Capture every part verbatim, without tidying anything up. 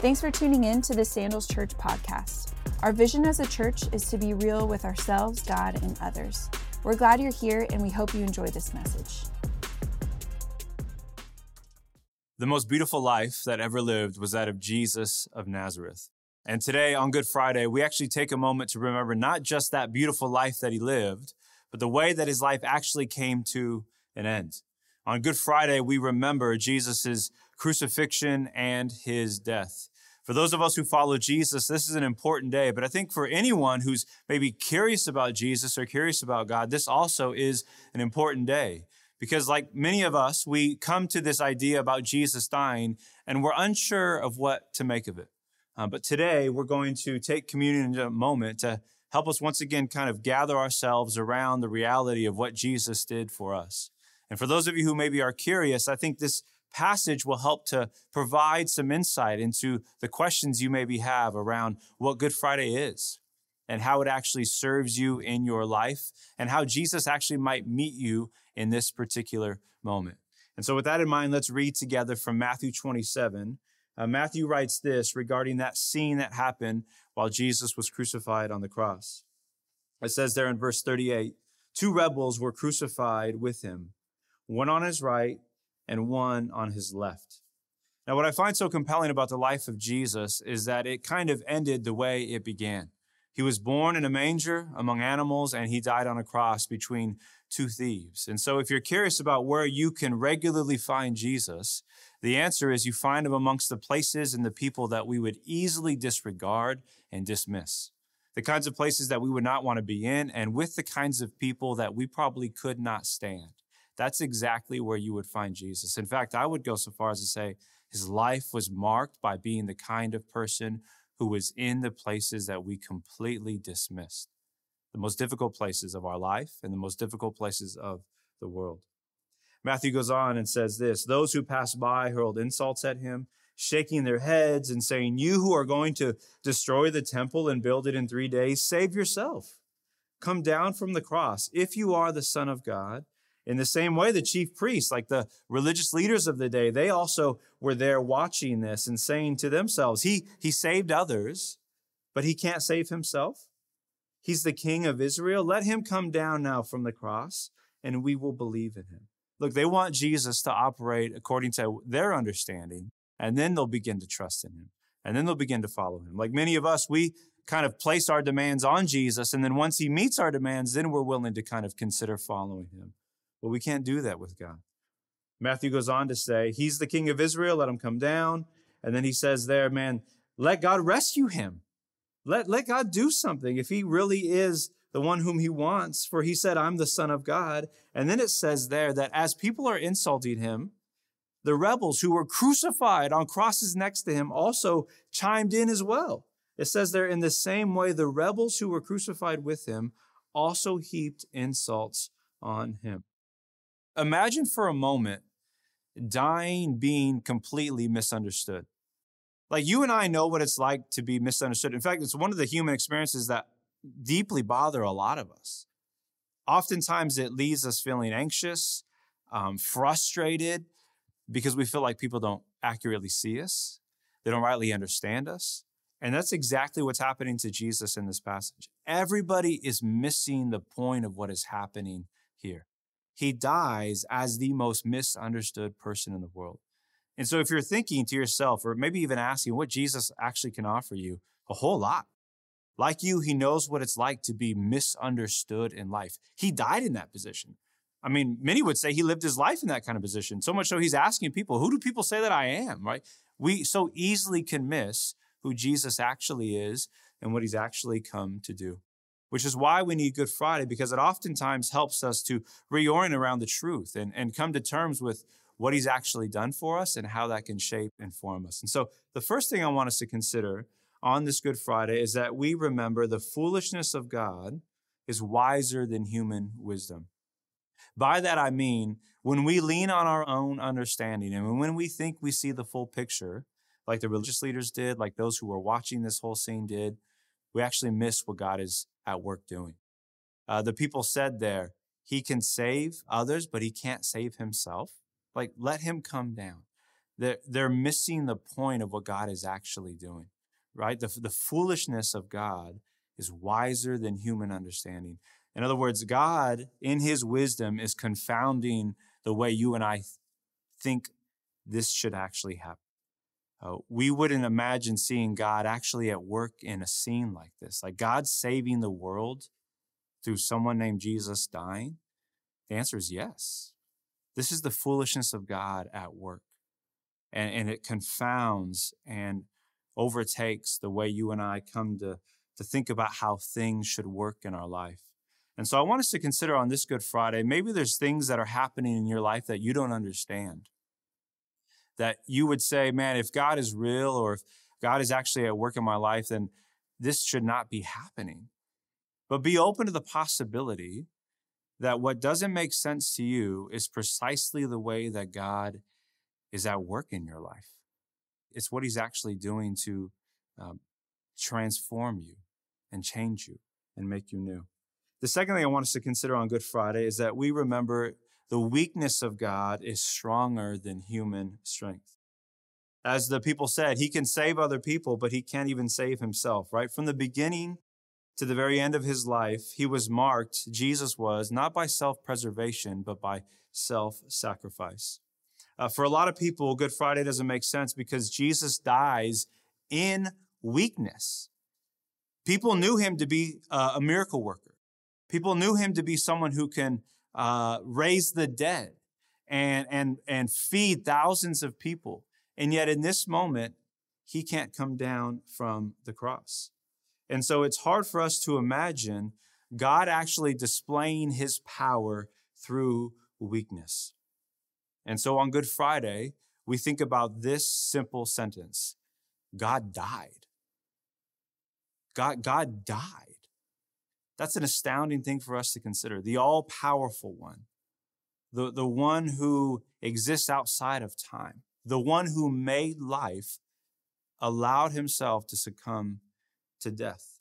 Thanks for tuning in to the Sandals Church podcast. Our vision as a church is to be real with ourselves, God, and others. We're glad you're here, and we hope you enjoy this message. The most beautiful life that ever lived was that of Jesus of Nazareth. And today on Good Friday, we actually take a moment to remember not just that beautiful life that he lived, but the way that his life actually came to an end. On Good Friday, we remember Jesus' crucifixion and his death. For those of us who follow Jesus, this is an important day. But I think for anyone who's maybe curious about Jesus or curious about God, this also is an important day. Because like many of us, we come to this idea about Jesus dying, and we're unsure of what to make of it. Uh, but today, we're going to take communion in a moment to help us once again kind of gather ourselves around the reality of what Jesus did for us. And for those of you who maybe are curious, I think this passage will help to provide some insight into the questions you maybe have around what Good Friday is and how it actually serves you in your life and how Jesus actually might meet you in this particular moment. And so with that in mind, let's read together from Matthew twenty-seven. Uh, Matthew writes this regarding that scene that happened while Jesus was crucified on the cross. It says there in verse thirty-eight, two rebels were crucified with him, one on his right and one on his left. Now, what I find so compelling about the life of Jesus is that it kind of ended the way it began. He was born in a manger among animals, and he died on a cross between two thieves. And so if you're curious about where you can regularly find Jesus, the answer is you find him amongst the places and the people that we would easily disregard and dismiss. The kinds of places that we would not want to be in, and with the kinds of people that we probably could not stand. That's exactly where you would find Jesus. In fact, I would go so far as to say his life was marked by being the kind of person who was in the places that we completely dismissed, the most difficult places of our life and the most difficult places of the world. Matthew goes on and says this, those who passed by hurled insults at him, shaking their heads and saying, you who are going to destroy the temple and build it in three days, save yourself. Come down from the cross if you are the Son of God. In the same way, the chief priests, like the religious leaders of the day, they also were there watching this and saying to themselves, he, he saved others, but he can't save himself. He's the King of Israel. Let him come down now from the cross, and we will believe in him. Look, they want Jesus to operate according to their understanding, and then they'll begin to trust in him, and then they'll begin to follow him. Like many of us, we kind of place our demands on Jesus, and then once he meets our demands, then we're willing to kind of consider following him. But we can't do that with God. Matthew goes on to say, he's the King of Israel, let him come down. And then he says there, man, let God rescue him. Let, let God do something if he really is the one whom he wants. For he said, I'm the Son of God. And then it says there that as people are insulting him, the rebels who were crucified on crosses next to him also chimed in as well. It says there, in the same way, the rebels who were crucified with him also heaped insults on him. Imagine for a moment dying being completely misunderstood. Like you and I know what it's like to be misunderstood. In fact, it's one of the human experiences that deeply bother a lot of us. Oftentimes it leaves us feeling anxious, um, frustrated, because we feel like people don't accurately see us. They don't rightly understand us. And that's exactly what's happening to Jesus in this passage. Everybody is missing the point of what is happening here. He dies as the most misunderstood person in the world. And so if you're thinking to yourself, or maybe even asking what Jesus actually can offer you, a whole lot. Like you, he knows what it's like to be misunderstood in life. He died in that position. I mean, many would say he lived his life in that kind of position. So much so he's asking people, who do people say that I am, right? We so easily can miss who Jesus actually is and what he's actually come to do. Which is why we need Good Friday, because it oftentimes helps us to reorient around the truth and, and come to terms with what he's actually done for us and how that can shape and form us. And so the first thing I want us to consider on this Good Friday is that we remember the foolishness of God is wiser than human wisdom. By that I mean, when we lean on our own understanding and when we think we see the full picture, like the religious leaders did, like those who were watching this whole scene did, we actually miss what God is at work doing. Uh, the people said there, he can save others, but he can't save himself. Like, let him come down. they're, they're missing the point of what God is actually doing, right? The, the foolishness of God is wiser than human understanding. In other words, God, in his wisdom, is confounding the way you and I think this should actually happen. Uh, we wouldn't imagine seeing God actually at work in a scene like this, like God saving the world through someone named Jesus dying. The answer is yes. This is the foolishness of God at work. And, and it confounds and overtakes the way you and I come to, to think about how things should work in our life. And so I want us to consider on this Good Friday, maybe there's things that are happening in your life that you don't understand. That you would say, man, if God is real or if God is actually at work in my life, then this should not be happening. But be open to the possibility that what doesn't make sense to you is precisely the way that God is at work in your life. It's what he's actually doing to um, transform you and change you and make you new. The second thing I want us to consider on Good Friday is that we remember the weakness of God is stronger than human strength. As the people said, he can save other people, but he can't even save himself, right? From the beginning to the very end of his life, he was marked, Jesus was, not by self-preservation, but by self-sacrifice. Uh, for a lot of people, Good Friday doesn't make sense because Jesus dies in weakness. People knew him to be uh, a miracle worker. People knew him to be someone who can uh, raise the dead and, and, and feed thousands of people. And yet in this moment, he can't come down from the cross. And so it's hard for us to imagine God actually displaying his power through weakness. And so on Good Friday, we think about this simple sentence: God died. God, God died. That's an astounding thing for us to consider. The all-powerful one, the, the one who exists outside of time, the one who made life, allowed himself to succumb to death.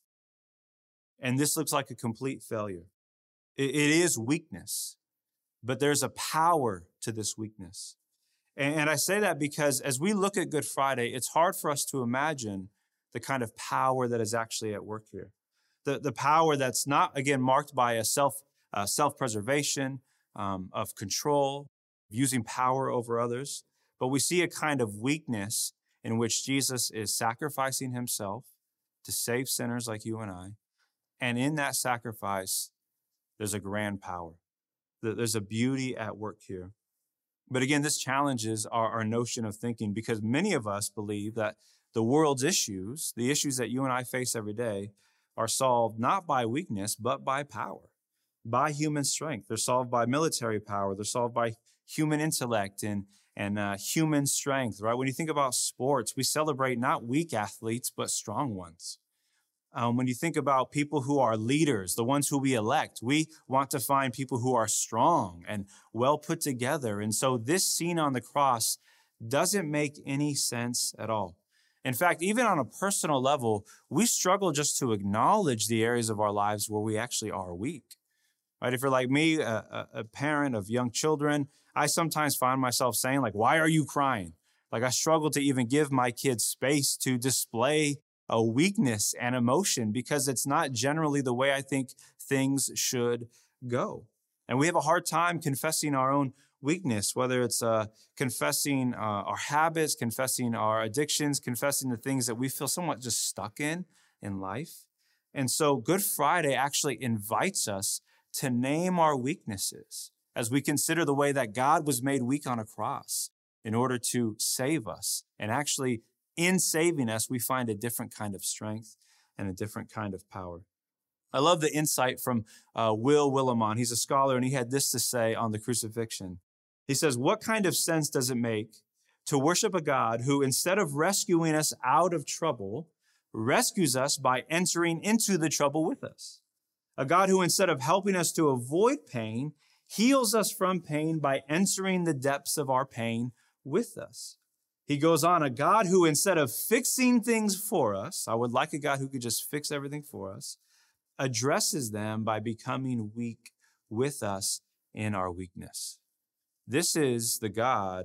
And this looks like a complete failure. It, it is weakness, but there's a power to this weakness. And, and I say that because as we look at Good Friday, it's hard for us to imagine the kind of power that is actually at work here. The, the power that's not, again, marked by a self, uh, self-preservation, um, of control, using power over others. But we see a kind of weakness in which Jesus is sacrificing himself to save sinners like you and I. And in that sacrifice, there's a grand power. There's a beauty at work here. But again, this challenges our, our notion of thinking because many of us believe that the world's issues, the issues that you and I face every day, are solved not by weakness, but by power, by human strength. They're solved by military power. They're solved by human intellect and, and uh, human strength, right? When you think about sports, we celebrate not weak athletes, but strong ones. Um, when you think about people who are leaders, the ones who we elect, we want to find people who are strong and well put together. And so this scene on the cross doesn't make any sense at all. In fact, even on a personal level, we struggle just to acknowledge the areas of our lives where we actually are weak. Right? If you're like me, a, a parent of young children, I sometimes find myself saying, like, why are you crying? Like, I struggle to even give my kids space to display a weakness and emotion because it's not generally the way I think things should go. And we have a hard time confessing our own weakness, whether it's uh, confessing uh, our habits, confessing our addictions, confessing the things that we feel somewhat just stuck in in life. And so Good Friday actually invites us to name our weaknesses as we consider the way that God was made weak on a cross in order to save us. And actually, in saving us, we find a different kind of strength and a different kind of power. I love the insight from uh, Will Willimon. He's a scholar, and he had this to say on the crucifixion. He says, what kind of sense does it make to worship a God who, instead of rescuing us out of trouble, rescues us by entering into the trouble with us? A God who, instead of helping us to avoid pain, heals us from pain by entering the depths of our pain with us. He goes on, a God who, instead of fixing things for us, I would like a God who could just fix everything for us, addresses them by becoming weak with us in our weakness. This is the God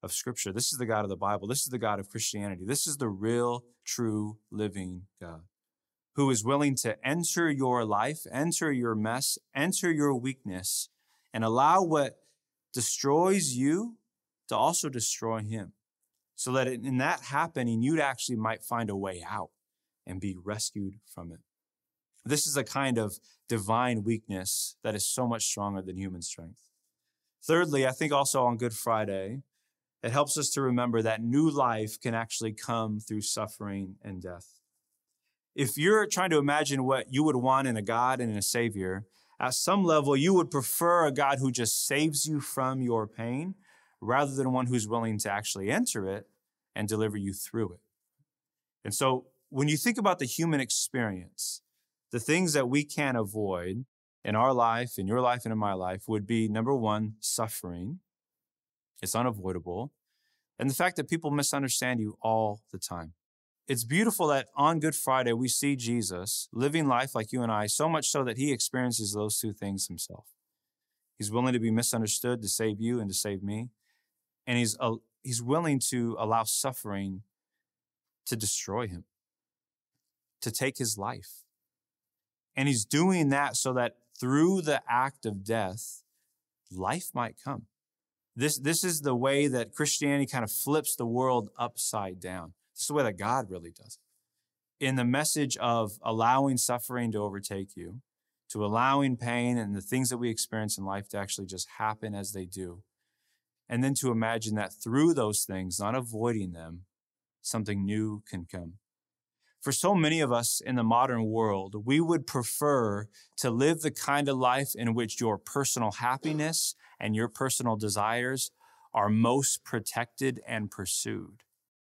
of Scripture. This is the God of the Bible. This is the God of Christianity. This is the real, true, living God who is willing to enter your life, enter your mess, enter your weakness, and allow what destroys you to also destroy him. So that in that happening, you'd actually might find a way out and be rescued from it. This is a kind of divine weakness that is so much stronger than human strength. Thirdly, I think also on Good Friday, it helps us to remember that new life can actually come through suffering and death. If you're trying to imagine what you would want in a God and in a Savior, at some level, you would prefer a God who just saves you from your pain rather than one who's willing to actually enter it and deliver you through it. And so when you think about the human experience, the things that we can't avoid in our life, in your life, and in my life would be, number one, suffering. It's unavoidable. And the fact that people misunderstand you all the time. It's beautiful that on Good Friday, we see Jesus living life like you and I, so much so that he experiences those two things himself. He's willing to be misunderstood to save you and to save me. And he's, uh, he's willing to allow suffering to destroy him, to take his life. And he's doing that so that through the act of death, life might come. This, this is the way that Christianity kind of flips the world upside down. This is the way that God really does it. In the message of allowing suffering to overtake you, to allowing pain and the things that we experience in life to actually just happen as they do. And then to imagine that through those things, not avoiding them, something new can come. For so many of us in the modern world, we would prefer to live the kind of life in which your personal happiness and your personal desires are most protected and pursued.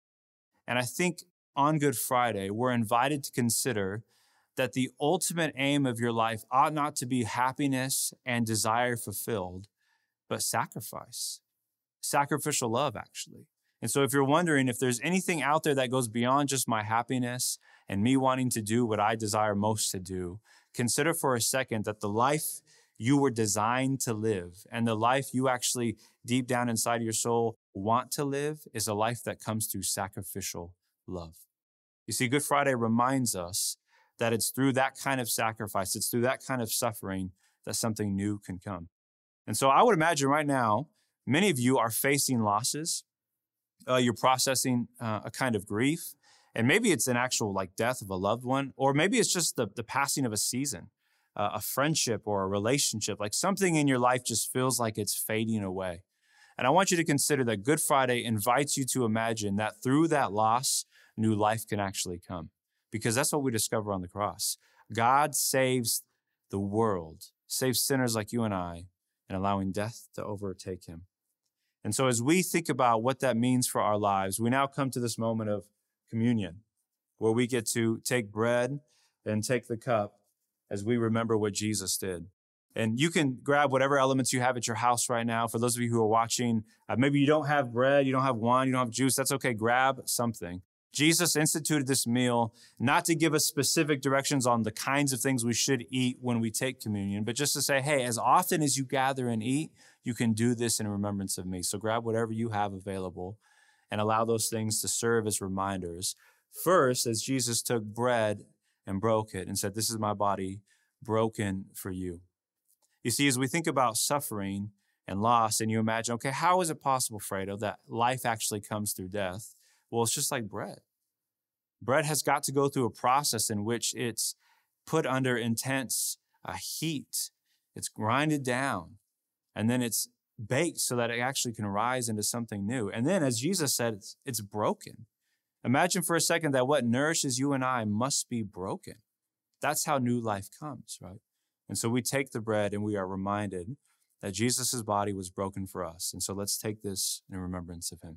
And I think on Good Friday, we're invited to consider that the ultimate aim of your life ought not to be happiness and desire fulfilled, but sacrifice, sacrificial love, actually. And so if you're wondering if there's anything out there that goes beyond just my happiness and me wanting to do what I desire most to do, consider for a second that the life you were designed to live and the life you actually deep down inside your soul want to live is a life that comes through sacrificial love. You see, Good Friday reminds us that it's through that kind of sacrifice, it's through that kind of suffering that something new can come. And so I would imagine right now, many of you are facing losses. Uh, you're processing uh, a kind of grief, and maybe it's an actual like death of a loved one, or maybe it's just the, the passing of a season, uh, a friendship or a relationship, like something in your life just feels like it's fading away. And I want you to consider that Good Friday invites you to imagine that through that loss, new life can actually come, because that's what we discover on the cross. God saves the world, saves sinners like you and I, and allowing death to overtake him. And so as we think about what that means for our lives, we now come to this moment of communion, where we get to take bread and take the cup as we remember what Jesus did. And you can grab whatever elements you have at your house right now. For those of you who are watching, uh, maybe you don't have bread, you don't have wine, you don't have juice. That's okay. Grab something. Jesus instituted this meal not to give us specific directions on the kinds of things we should eat when we take communion, but just to say, hey, as often as you gather and eat, you can do this in remembrance of me. So grab whatever you have available and allow those things to serve as reminders. First, as Jesus took bread and broke it and said, this is my body broken for you. You see, as we think about suffering and loss, and you imagine, okay, how is it possible, Fredo, that life actually comes through death? Well, it's just like bread. Bread has got to go through a process in which it's put under intense uh, heat. It's grinded down, and then it's baked so that it actually can rise into something new. And then, as Jesus said, it's, it's broken. Imagine for a second that what nourishes you and I must be broken. That's how new life comes, right? And so we take the bread and we are reminded that Jesus' body was broken for us. And so let's take this in remembrance of him.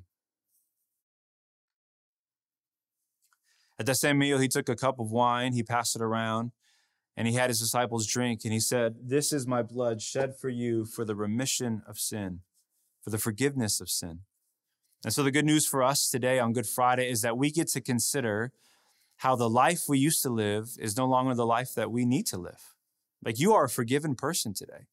At that same meal, he took a cup of wine, he passed it around, and he had his disciples drink. And he said, this is my blood shed for you for the remission of sin, for the forgiveness of sin. And so the good news for us today on Good Friday is that we get to consider how the life we used to live is no longer the life that we need to live. Like, you are a forgiven person today.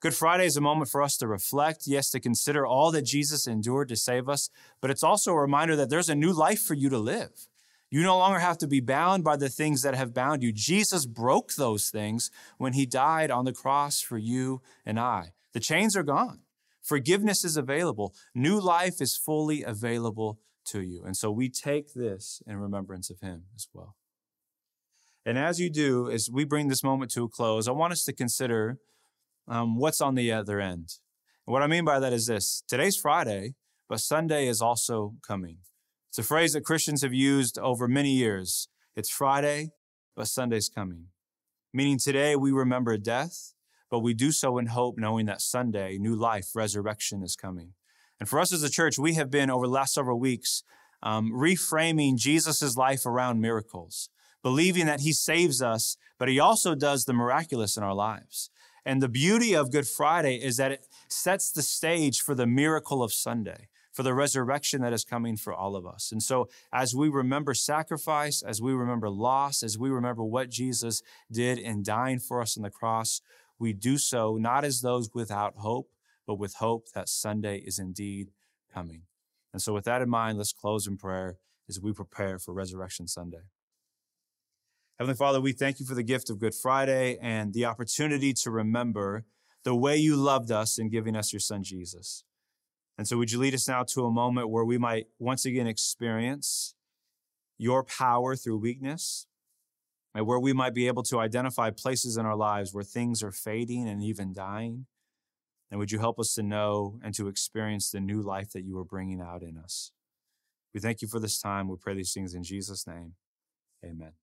Good Friday is a moment for us to reflect, yes, to consider all that Jesus endured to save us, but it's also a reminder that there's a new life for you to live. You no longer have to be bound by the things that have bound you. Jesus broke those things when he died on the cross for you and I. The chains are gone. Forgiveness is available. New life is fully available to you. And so we take this in remembrance of him as well. And as you do, as we bring this moment to a close, I want us to consider um, what's on the other end. And what I mean by that is this. Today's Friday, but Sunday is also coming. It's a phrase that Christians have used over many years. It's Friday, but Sunday's coming. Meaning today we remember death, but we do so in hope, knowing that Sunday, new life, resurrection is coming. And for us as a church, we have been, over the last several weeks, um, reframing Jesus' life around miracles, believing that he saves us, but he also does the miraculous in our lives. And the beauty of Good Friday is that it sets the stage for the miracle of Sunday, for the resurrection that is coming for all of us. And so as we remember sacrifice, as we remember loss, as we remember what Jesus did in dying for us on the cross, we do so not as those without hope, but with hope that Sunday is indeed coming. And so with that in mind, let's close in prayer as we prepare for Resurrection Sunday. Heavenly Father, we thank you for the gift of Good Friday and the opportunity to remember the way you loved us in giving us your son, Jesus. And so would you lead us now to a moment where we might once again experience your power through weakness, and where we might be able to identify places in our lives where things are fading and even dying. And would you help us to know and to experience the new life that you are bringing out in us? We thank you for this time. We pray these things in Jesus' name. Amen.